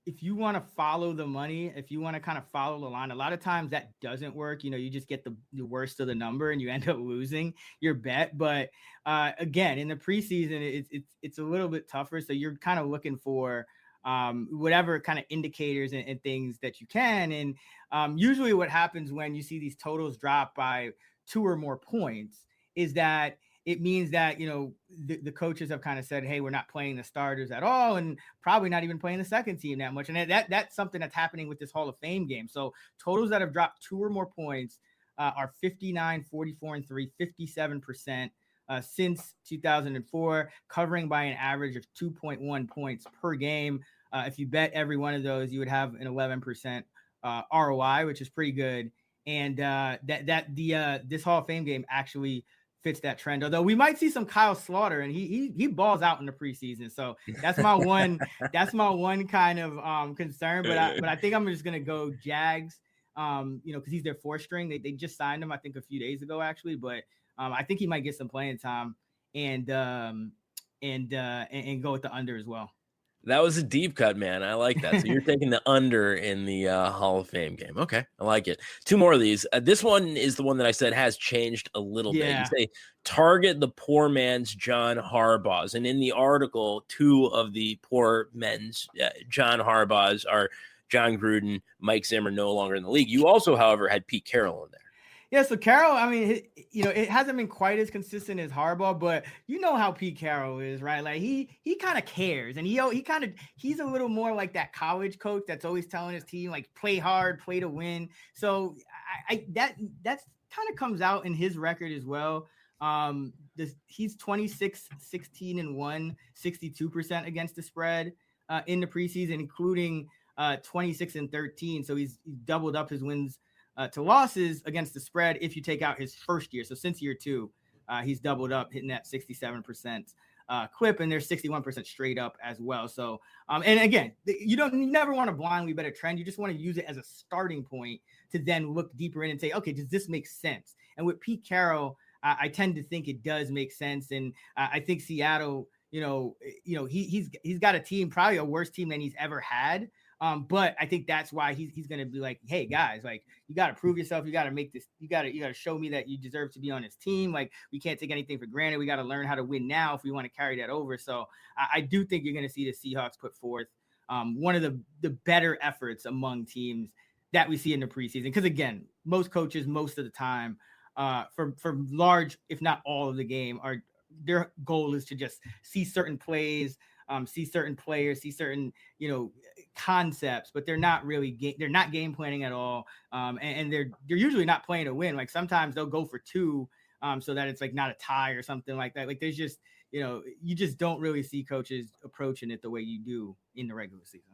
if you want to follow the money, if you want to kind of follow the line, a lot of times that doesn't work. You know, you just get the, the worst of the number and you end up losing your bet. But uh, again, in the preseason, it's it's it's a little bit tougher. So you're kind of looking for um, whatever kind of indicators and, and things that you can. And um, usually what happens when you see these totals drop by two or more points is that it means that, you know, the, the coaches have kind of said, hey, we're not playing the starters at all, and probably not even playing the second team that much. And that that's something that's happening with this Hall of Fame game. So totals that have dropped two or more points uh, are fifty-nine, forty-four, and three, fifty-seven percent uh, since two thousand four, covering by an average of two point one points per game. Uh, if you bet every one of those, you would have an eleven percent uh, R O I, which is pretty good. And uh, that that the uh, this Hall of Fame game actually fits that trend. Although we might see some Kyle Slaughter, and he he he balls out in the preseason. So that's my one that's my one kind of um concern. But I but I think I'm just gonna go Jags. Um, you know, because he's their fourth string. They they just signed him, I think, a few days ago actually. But um, I think he might get some playing time and um and uh and, and go with the under as well. That was a deep cut, man. I like that. So you're taking the under in the uh, Hall of Fame game. Okay, I like it. Two more of these. Uh, this one is the one that I said has changed a little yeah. bit. You say target the poor man's John Harbaughs. And in the article, two of the poor men's uh, John Harbaughs are John Gruden, Mike Zimmer, no longer in the league. You also, however, had Pete Carroll in there. Yeah, so Carroll, I mean, you know, it hasn't been quite as consistent as Harbaugh, but you know how Pete Carroll is, right? Like he he kind of cares, and he he kind of he's a little more like that college coach that's always telling his team like play hard, play to win. So I, I that that's kind of comes out in his record as well. Um, this he's twenty-six, sixteen and one, sixty-two percent against the spread uh, in the preseason, including uh, twenty-six and thirteen. So he's, he's doubled up his wins Uh, to losses against the spread if you take out his first year. So since year two, uh, he's doubled up, hitting that sixty-seven percent uh, clip, and there's sixty-one percent straight up as well. So, um, and again, you don't you never want to blindly bet a trend. You just want to use it as a starting point to then look deeper in and say, okay, does this make sense? And with Pete Carroll, uh, I tend to think it does make sense. And uh, I think Seattle, you know, you know, he he's he's got a team, probably a worse team than he's ever had. Um, but I think that's why he's he's gonna be like, hey guys, like you gotta prove yourself, you gotta make this, you gotta you gotta show me that you deserve to be on his team. Like we can't take anything for granted. We gotta learn how to win now if we want to carry that over. So I, I do think you're gonna see the Seahawks put forth um, one of the the better efforts among teams that we see in the preseason. Because again, most coaches most of the time, uh, for for large, if not all of the game, are their goal is to just see certain plays. Um, see certain players, see certain, you know, concepts, but they're not really ga- they're not game planning at all. Um, and, and they're they're usually not playing to win. Like sometimes they'll go for two, um, so that it's like not a tie or something like that. Like there's just, you know, you just don't really see coaches approaching it the way you do in the regular season.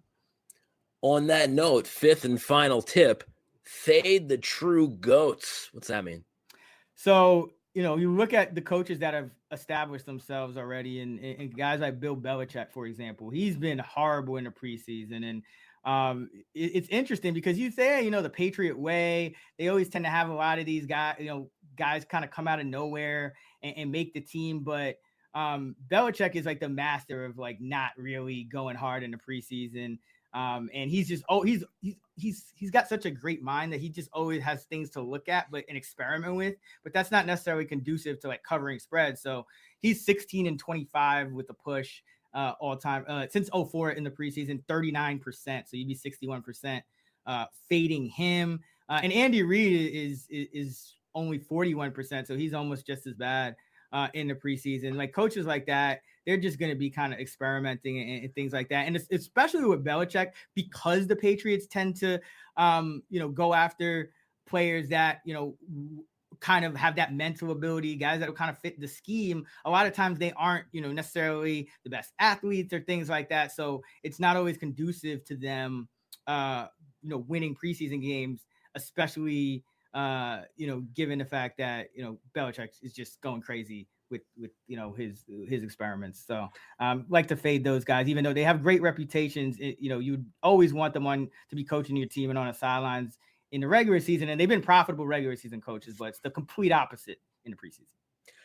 On that note, fifth and final tip: fade the true goats. What's that mean? So, you know, you look at the coaches that have established themselves already, and, and guys like Bill Belichick, for example, he's been horrible in the preseason. And um, it, it's interesting because you say, you know, the Patriot way, they always tend to have a lot of these guys, you know, guys kind of come out of nowhere and, and make the team. But um, Belichick is like the master of like not really going hard in the preseason. Um, and he's just, oh, he's, he's, he's, he's got such a great mind that he just always has things to look at, but and experiment with, but that's not necessarily conducive to like covering spreads. So he's sixteen and twenty-five with the push uh, all time uh, since oh four in the preseason, thirty-nine percent. So you'd be sixty-one percent uh, fading him. Uh, and Andy Reid is, is, is only forty-one percent. So he's almost just as bad uh, in the preseason. Like coaches like that, they're just going to be kind of experimenting and, and things like that. And it's, especially with Belichick, because the Patriots tend to, um, you know, go after players that, you know, kind of have that mental ability, guys that will kind of fit the scheme. A lot of times they aren't, you know, necessarily the best athletes or things like that. So it's not always conducive to them, uh, you know, winning preseason games, especially, uh, you know, given the fact that, you know, Belichick is just going crazy with, with, you know, his, his experiments. So um, like to fade those guys, even though they have great reputations. It, you know, you'd always want them on to be coaching your team and on the sidelines in the regular season. And they've been profitable regular season coaches, but it's the complete opposite in the preseason.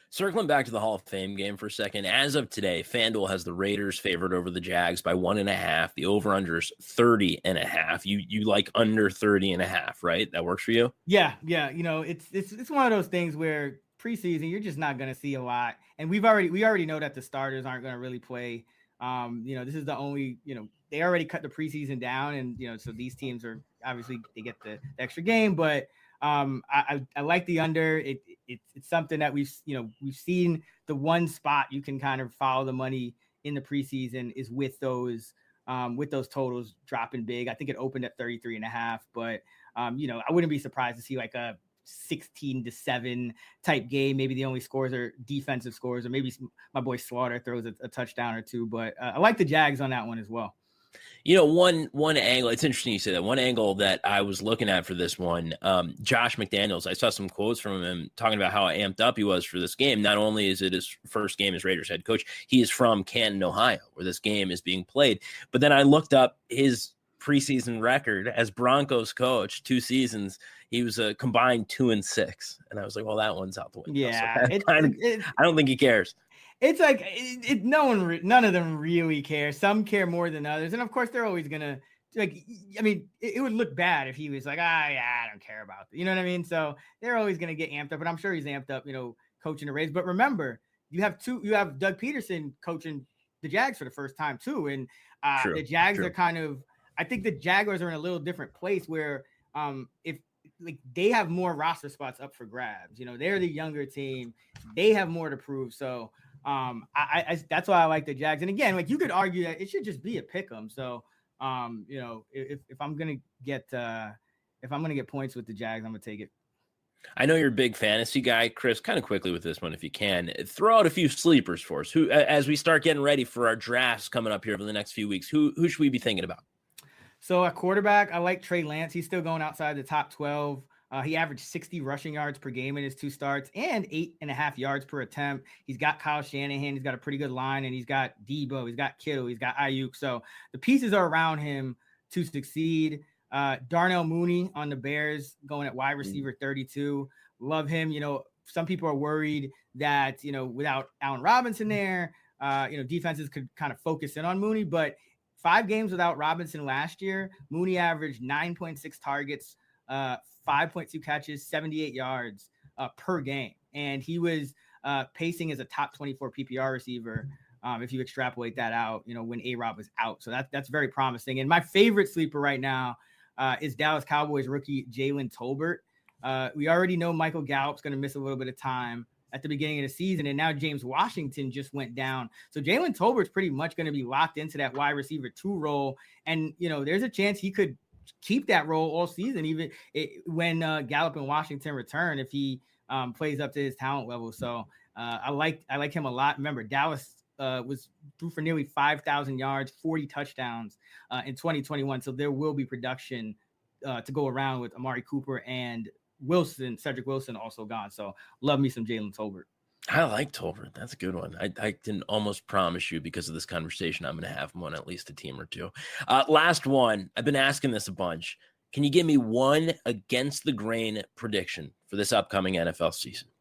Circling back to the Hall of Fame game for a second, as of today, FanDuel has the Raiders favored over the Jags by one and a half. The over-under is thirty and a half. You you like under thirty and a half, right? That works for you? Yeah, yeah. You know, it's it's it's one of those things where preseason you're just not going to see a lot, and we've already we already know that the starters aren't going to really play. Um, you know, this is the only you know they already cut the preseason down, and you know, so these teams are obviously they get the, the extra game, but. Um, I, I, I like the under. It, it it's something that we've you know we've seen the one spot you can kind of follow the money in the preseason is with those um, with those totals dropping big. I think it opened at thirty-three and a half, but um, you know I wouldn't be surprised to see like a sixteen to seven type game. Maybe the only scores are defensive scores, or maybe my boy Slaughter throws a, a touchdown or two. But uh, I like the Jags on that one as well. You know, one one angle, it's interesting you say that. One angle that I was looking at for this one, um, Josh McDaniels, I saw some quotes from him talking about how amped up he was for this game. Not only is it his first game as Raiders head coach, he is from Canton, Ohio, where this game is being played. But then I looked up his preseason record as Broncos coach, two seasons. He was a combined two and six. And I was like, well, that one's out the window. Yeah. So it, kinda, it, I don't think he cares. It's like it, it, no one, re- none of them really care. Some care more than others, and of course, they're always gonna like. I mean, it, it would look bad if he was like, ah, yeah, I don't care about it. You know what I mean? So they're always gonna get amped up, and I'm sure he's amped up, you know, coaching the Rays. But remember, you have two, you have Doug Peterson coaching the Jags for the first time too, and uh, true, the Jags true. are kind of. I think the Jaguars are in a little different place where, um, if like they have more roster spots up for grabs. You know, they're the younger team; they have more to prove. So. Um, I, I that's why I like the Jags. And again, like you could argue that it should just be a pick 'em. So, um, you know, if if I'm gonna get uh, if I'm gonna get points with the Jags, I'm gonna take it. I know you're a big fantasy guy, Chris. Kind of quickly with this one, if you can, throw out a few sleepers for us. Who, as we start getting ready for our drafts coming up here over the next few weeks, who who should we be thinking about? So at quarterback, I like Trey Lance. He's still going outside the top twelve. Uh, he averaged sixty rushing yards per game in his two starts and eight and a half yards per attempt. He's got Kyle Shanahan. He's got a pretty good line, and he's got Debo. He's got Kittle. He's got Ayuk. So the pieces are around him to succeed. Uh, Darnell Mooney on the Bears going at wide receiver thirty-two. Love him. You know, some people are worried that, you know, without Allen Robinson there, uh, you know, defenses could kind of focus in on Mooney. But five games without Robinson last year, Mooney averaged nine point six targets, uh, five point two catches, seventy-eight yards uh, per game. And he was uh, pacing as a top twenty-four P P R receiver. Um, if you extrapolate that out, you know, when A-Rob was out. So that, that's very promising. And my favorite sleeper right now uh, is Dallas Cowboys rookie Jalen Tolbert. Uh, we already know Michael Gallup's going to miss a little bit of time at the beginning of the season. And now James Washington just went down. So Jalen Tolbert's pretty much going to be locked into that wide receiver two role. And, you know, there's a chance he could keep that role all season, even it, when uh, Gallup and Washington return, if he um, plays up to his talent level. So uh, I like I like him a lot. Remember, Dallas uh, was threw for nearly five thousand yards, forty touchdowns uh, in twenty twenty-one. So there will be production uh, to go around with Amari Cooper and Wilson, Cedric Wilson also gone. So love me some Jalen Tolbert. I like Tolbert. That's a good one. I, I can almost promise you, because of this conversation, I'm going to have him on at least a team or two. Uh, last one. I've been asking this a bunch. Can you give me one against the grain prediction for this upcoming N F L season?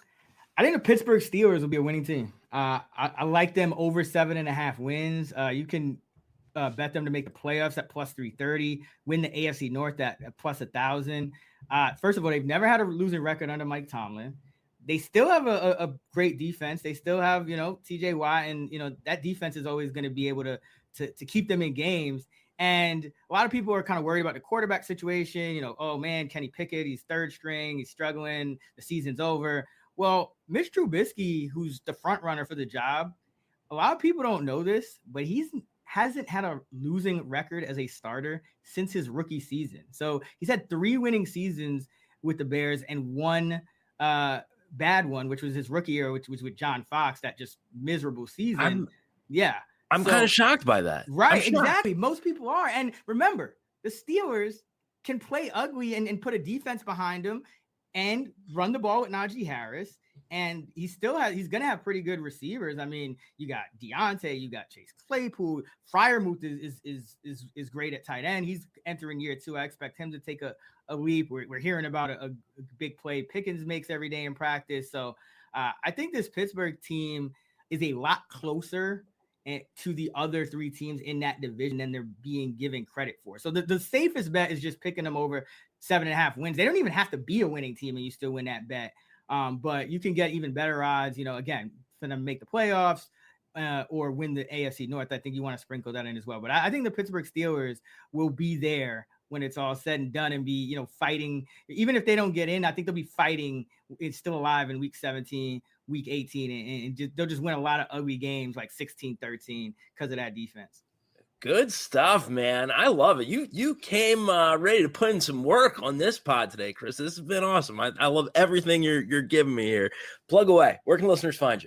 I think the Pittsburgh Steelers will be a winning team. Uh, I, I like them over seven and a half wins. Uh, you can uh, bet them to make the playoffs at plus three thirty, win the A F C North at, at plus one thousand. Uh, first of all, they've never had a losing record under Mike Tomlin. They still have a, a, a great defense. They still have, you know, T J Watt, and, you know, that defense is always going to be able to, to, to keep them in games. And a lot of people are kind of worried about the quarterback situation. You know, oh, man, Kenny Pickett, he's third string. He's struggling. The season's over. Well, Mitch Trubisky, who's the front runner for the job, a lot of people don't know this, but he's hasn't had a losing record as a starter since his rookie season. So he's had three winning seasons with the Bears and one uh, bad one, which was his rookie year, which was with John Fox, that just miserable season. I'm, yeah. I'm so, kind of shocked by that. Right, exactly. Most people are. And remember, the Steelers can play ugly and, and put a defense behind them and run the ball with Najee Harris. And he still has, he's going to have pretty good receivers. I mean, you got Deontay, you got Chase Claypool, Freiermuth is, is, is, is, is great at tight end. He's entering year two. I expect him to take a, a leap. We're, we're hearing about a, a big play Pickens makes every day in practice. So Uh, I think this Pittsburgh team is a lot closer to the other three teams in that division than they're being given credit for. So the, the safest bet is just picking them over seven and a half wins. They don't even have to be a winning team and you still win that bet. Um, but you can get even better odds, you know, again, for them to make the playoffs uh, or win the A F C North. I think you want to sprinkle that in as well. But I, I think the Pittsburgh Steelers will be there when it's all said and done and be, you know, fighting. Even if they don't get in, I think they'll be fighting. It's still alive in week seventeen, week eighteen, and, and just, they'll just win a lot of ugly games like sixteen thirteen because of that defense. Good stuff, man. I love it. You you came uh, ready to put in some work on this pod today, Chris. This has been awesome. I, I love everything you're you're giving me here. Plug away. Where can listeners find you?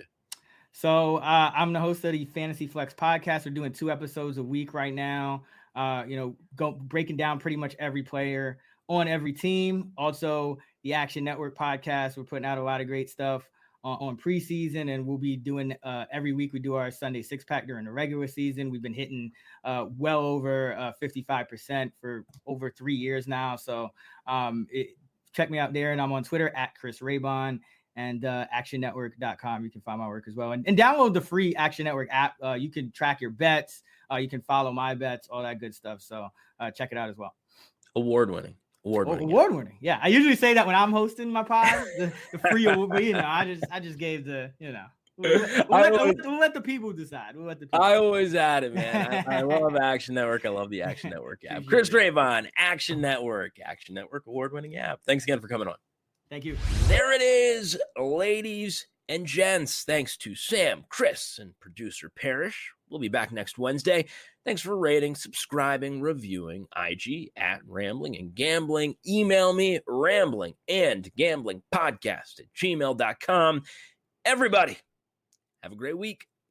So uh, I'm the host of the Fantasy Flex podcast. We're doing two episodes a week right now. Uh, you know, go breaking down pretty much every player on every team. Also, the Action Network podcast. We're putting out a lot of great stuff on, on preseason, and we'll be doing uh, every week. We do our Sunday six pack during the regular season. We've been hitting uh, well over uh, fifty-five percent for over three years now. So um, it, check me out there, and I'm on Twitter at Chris Raybon. And uh, action network dot com. You can find my work as well. And, and download the free Action Network app. Uh, you can track your bets. Uh, you can follow my bets, all that good stuff. So uh, check it out as well. Award-winning. Award-winning. Award-winning. Yeah. I usually say that when I'm hosting my pod, the, the free award, you know, I just I just gave the, you know, we'll, we'll, let, always, we'll let the people decide. We'll let the people I always add it, man. I, I love Action Network. I love the Action Network app. Chris Raybon, Action Network. Action Network award-winning app. Thanks again for coming on. Thank you. There it is, ladies and gents. Thanks to Sam, Chris, and producer Parrish. We'll be back next Wednesday. Thanks for rating, subscribing, reviewing. I G at Rambling and Gambling. Email me, rambling and gambling podcast at gmail dot com. Everybody, have a great week.